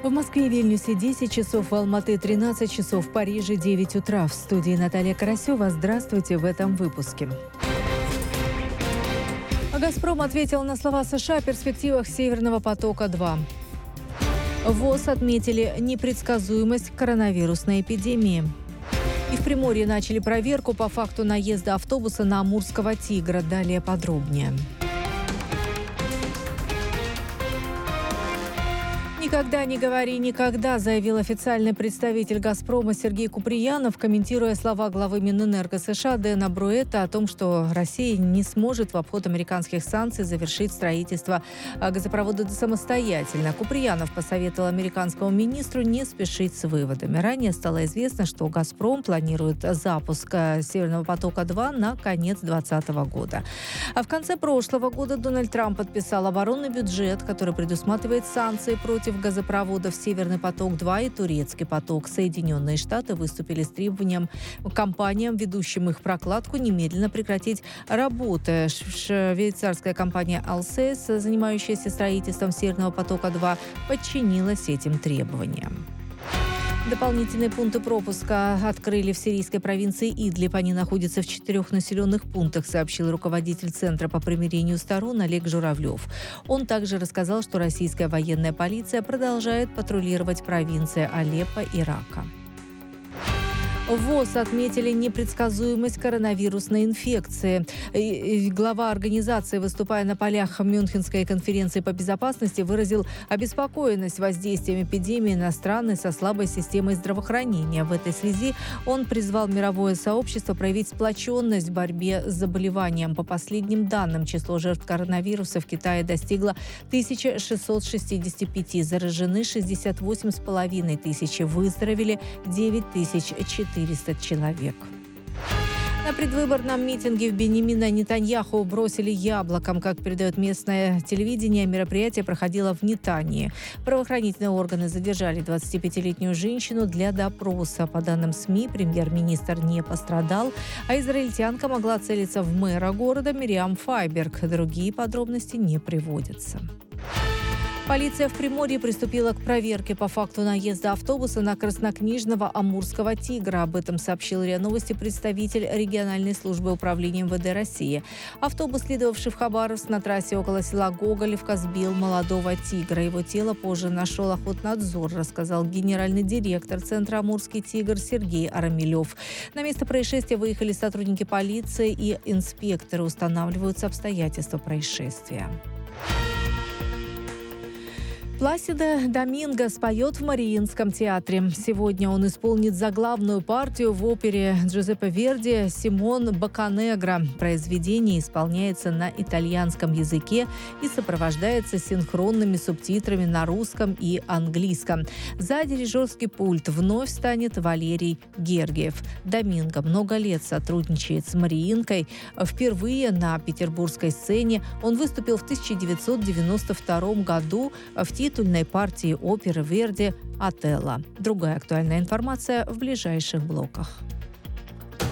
В Москве и Вильнюсе 10 часов, в Алматы 13 часов, в Париже 9 утра. В студии Наталья Карасева. Здравствуйте в этом выпуске. «Газпром» ответил на слова США о перспективах «Северного потока-2». ВОЗ отметили непредсказуемость коронавирусной эпидемии. И в Приморье начали проверку по факту наезда автобуса на амурского тигра. Далее подробнее. «Никогда не говори никогда», заявил официальный представитель «Газпрома» Сергей Куприянов, комментируя слова главы Минэнерго США Дэна Бруэтта о том, что Россия не сможет в обход американских санкций завершить строительство газопровода самостоятельно. Куприянов посоветовал американскому министру не спешить с выводами. Ранее стало известно, что «Газпром» планирует запуск «Северного потока-2» на конец 2020 года. А в конце прошлого года Дональд Трамп подписал оборонный бюджет, который предусматривает санкции против газопроводов «Северный поток-2» и «Турецкий поток». Соединенные Штаты выступили с требованием компаниям, ведущим их прокладку, немедленно прекратить работу. Швейцарская компания «Алсес», занимающаяся строительством «Северного потока-2», подчинилась этим требованиям. Дополнительные пункты пропуска открыли в сирийской провинции Идлиб. Они находятся в 4 населенных пунктах, сообщил руководитель Центра по примирению сторон Олег Журавлев. Он также рассказал, что российская военная полиция продолжает патрулировать провинции Алеппо и Рака. ВОЗ отметили непредсказуемость коронавирусной инфекции. Глава организации, выступая на полях Мюнхенской конференции по безопасности, выразил обеспокоенность воздействием эпидемии на страны со слабой системой здравоохранения. В этой связи он призвал мировое сообщество проявить сплоченность в борьбе с заболеванием. По последним данным, число жертв коронавируса в Китае достигло 1665, заражены 68,5 тысячи, выздоровели 9400 человек. На предвыборном митинге в Беньямина Нетаньяху бросили яблоком. Как передает местное телевидение, мероприятие проходило в Нетании. Правоохранительные органы задержали 25-летнюю женщину для допроса. По данным СМИ, премьер-министр не пострадал, а израильтянка могла целиться в мэра города Мириам Файберг. Другие подробности не приводятся. Полиция в Приморье приступила к проверке по факту наезда автобуса на краснокнижного амурского тигра. Об этом сообщил РИА Новости представитель региональной службы управления МВД России. Автобус, следовавший в Хабаровск, на трассе около села Гоголевка сбил молодого тигра. Его тело позже нашел Охотнадзор, рассказал генеральный директор Центра «Амурский тигр» Сергей Арамилев. На место происшествия выехали сотрудники полиции и инспекторы. Устанавливаются обстоятельства происшествия. Пласидо Доминго споет в Мариинском театре. Сегодня он исполнит заглавную партию в опере Джузеппе Верди «Симон Бокканегро». Произведение исполняется на итальянском языке и сопровождается синхронными субтитрами на русском и английском. За дирижерский пульт вновь станет Валерий Гергиев. Доминго много лет сотрудничает с Мариинкой. Впервые на петербургской сцене он выступил в 1992 году в титульной партии оперы Верди «Отелло». Другая актуальная информация в ближайших блоках.